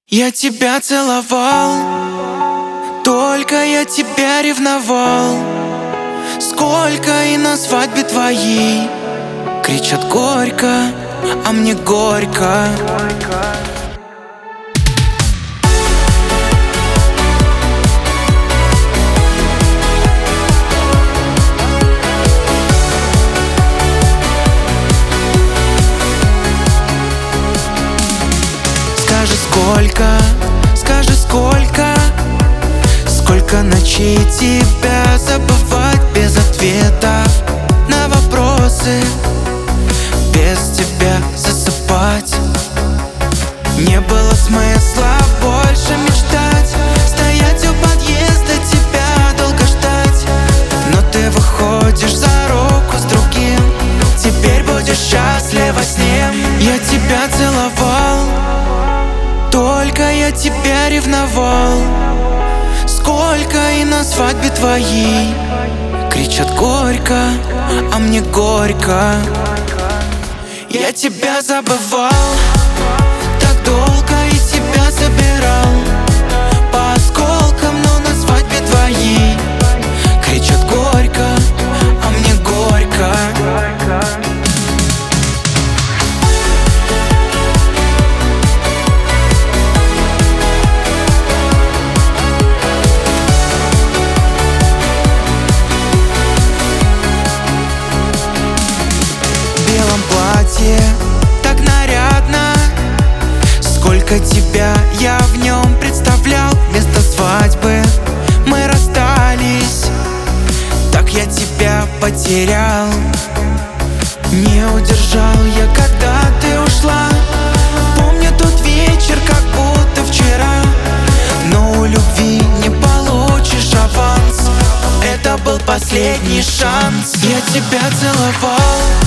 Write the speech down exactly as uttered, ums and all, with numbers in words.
Я тебя целовал, только я тебя ревновал. Сколько и на свадьбе твоей кричат горько, а мне горько. Скажи сколько, скажи сколько, сколько ночей тебя забывать без ответов на вопросы, без тебя засыпать. Не было смысла больше мечтать, стоять у подъезда, тебя долго ждать. Но ты выходишь за руку с другим, теперь будешь счастлива с ним. Я тебя целовал, только я тебя ревновал. Сколько и на свадьбе твоей кричат горько, а мне горько. Я тебя забывал так долго и тебя забирал по осколкам, но на свадьбе твоей кричат горько, а мне горько. Так нарядно, сколько тебя я в нем представлял. Вместо свадьбы мы расстались, так я тебя потерял. Не удержал я, когда ты ушла. Помню тот вечер, как будто вчера. Но у любви не получишь аванс, это был последний шанс. Я тебя целовал,